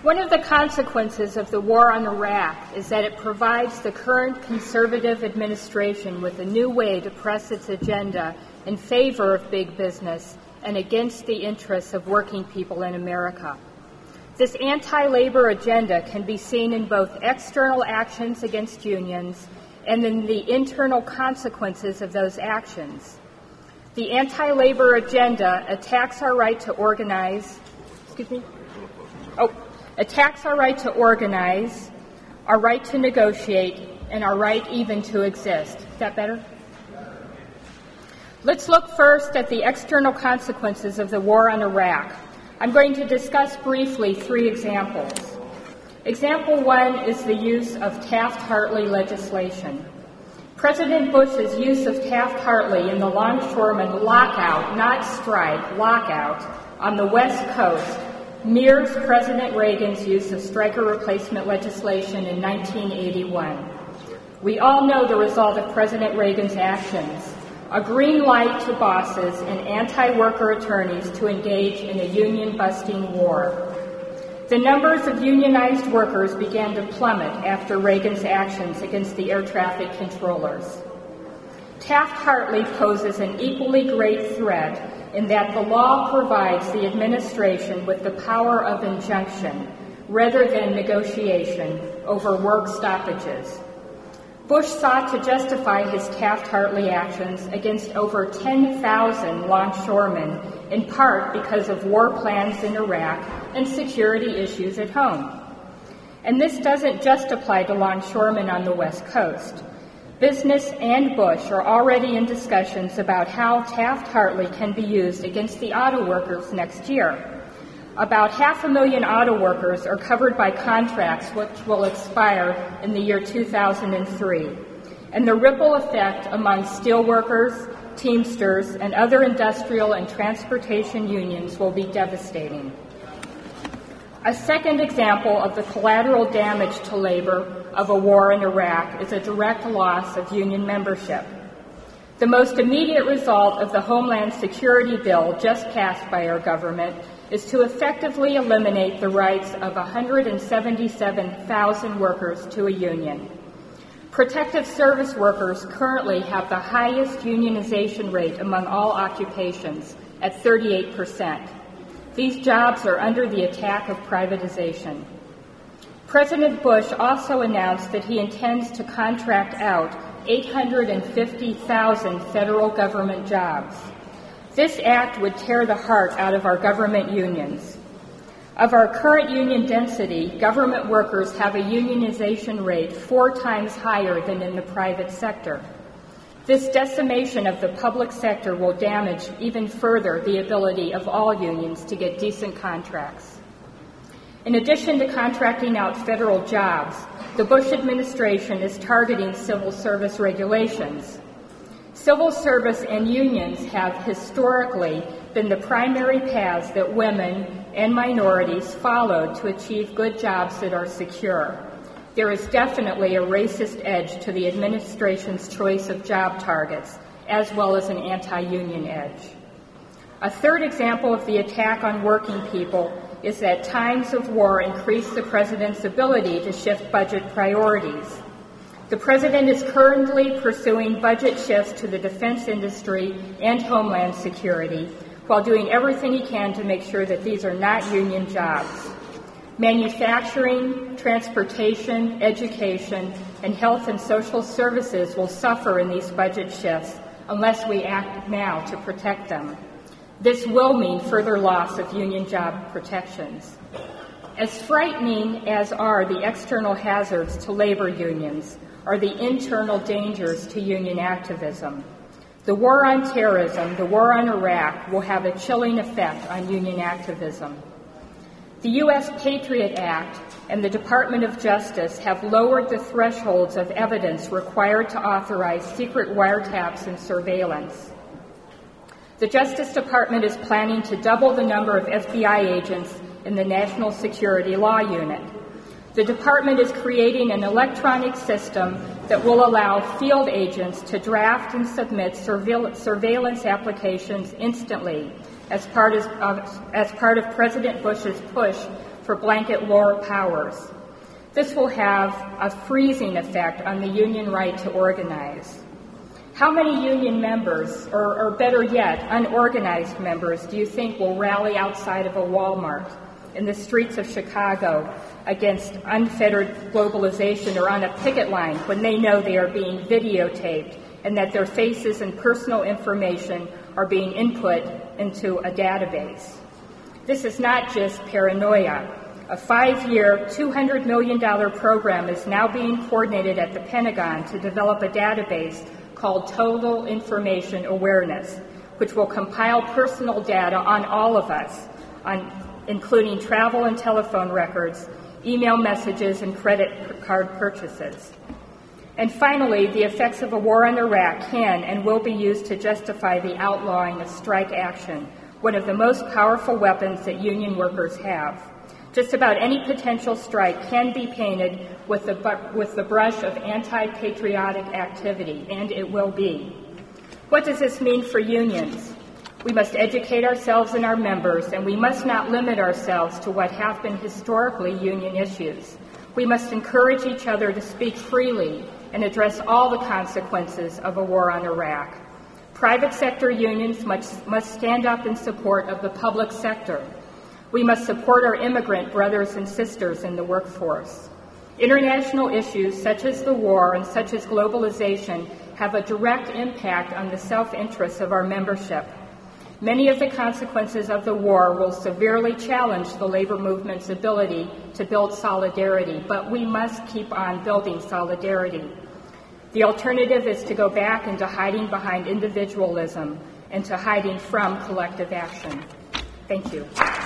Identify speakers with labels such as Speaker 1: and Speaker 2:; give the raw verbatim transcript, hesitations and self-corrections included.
Speaker 1: One of the consequences of the war on Iraq is that it provides the current conservative administration with a new way to press its agenda in favor of big business and against the interests of working people in America. This anti-labor agenda can be seen in both external actions against unions and in the internal consequences of those actions. The anti-labor agenda attacks our right to organize, excuse me, oh, attacks our right to organize, our right to negotiate, and our right even to exist. Is that better? Let's look first at the external consequences of the war on Iraq. I'm going to discuss briefly three examples. Example one is the use of Taft-Hartley legislation. President Bush's use of Taft-Hartley in the longshoreman lockout, not strike, lockout, on the West Coast mirrors President Reagan's use of striker replacement legislation in nineteen eighty-one. We all know the result of President Reagan's actions: a green light to bosses and anti-worker attorneys to engage in a union-busting war. The numbers of unionized workers began to plummet after Reagan's actions against the air traffic controllers. Taft-Hartley poses an equally great threat in that the law provides the administration with the power of injunction rather than negotiation over work stoppages. Bush sought to justify his Taft-Hartley actions against over ten thousand longshoremen, in part because of war plans in Iraq and security issues at home. And this doesn't just apply to longshoremen on the West Coast. Business and Bush are already in discussions about how Taft-Hartley can be used against the auto workers next year. About half a million auto workers are covered by contracts which will expire in the year two thousand three. And the ripple effect among steelworkers, Teamsters, and other industrial and transportation unions will be devastating. A second example of the collateral damage to labor of a war in Iraq is a direct loss of union membership. The most immediate result of the Homeland Security bill just passed by our government is to effectively eliminate the rights of one hundred seventy-seven thousand workers to a union. Protective service workers currently have the highest unionization rate among all occupations at thirty-eight percent. These jobs are under the attack of privatization. President Bush also announced that he intends to contract out eight hundred fifty thousand federal government jobs. This act would tear the heart out of our government unions. Of our current union density, government workers have a unionization rate four times higher than in the private sector. This decimation of the public sector will damage even further the ability of all unions to get decent contracts. In addition to contracting out federal jobs, the Bush administration is targeting civil service regulations. Civil service and unions have historically been the primary paths that women and minorities followed to achieve good jobs that are secure. There is definitely a racist edge to the administration's choice of job targets, as well as an anti-union edge. A third example of the attack on working people is that times of war increase the president's ability to shift budget priorities. The president is currently pursuing budget shifts to the defense industry and homeland security, while doing everything he can to make sure that these are not union jobs. Manufacturing, transportation, education, and health and social services will suffer in these budget shifts unless we act now to protect them. This will mean further loss of union job protections. As frightening as are the external hazards to labor unions, are the internal dangers to union activism. The war on terrorism, the war on Iraq, will have a chilling effect on union activism. The U S Patriot Act and the Department of Justice have lowered the thresholds of evidence required to authorize secret wiretaps and surveillance. The Justice Department is planning to double the number of F B I agents in the National Security Law Unit. The department is creating an electronic system that will allow field agents to draft and submit surveil- surveillance applications instantly as part of, uh, as part of President Bush's push for blanket war powers. This will have a freezing effect on the union right to organize. How many union members, or, or better yet, unorganized members, do you think will rally outside of a Walmart in the streets of Chicago against unfettered globalization or on a picket line when they know they are being videotaped and that their faces and personal information are being input into a database? This is not just paranoia. A five-year, two hundred million dollars program is now being coordinated at the Pentagon to develop a database called Total Information Awareness, which will compile personal data on all of us, on, including travel and telephone records, email messages, and credit card purchases. And finally, the effects of a war in Iraq can and will be used to justify the outlawing of strike action, one of the most powerful weapons that union workers have. Just about any potential strike can be painted with the, with the brush of anti-patriotic activity, and it will be. What does this mean for unions? We must educate ourselves and our members, and we must not limit ourselves to what have been historically union issues. We must encourage each other to speak freely and address all the consequences of a war on Iraq. Private sector unions must, must stand up in support of the public sector. We must support our immigrant brothers and sisters in the workforce. International issues such as the war and such as globalization have a direct impact on the self-interest of our membership. Many of the consequences of the war will severely challenge the labor movement's ability to build solidarity, but we must keep on building solidarity. The alternative is to go back into hiding behind individualism and to hiding from collective action. Thank you.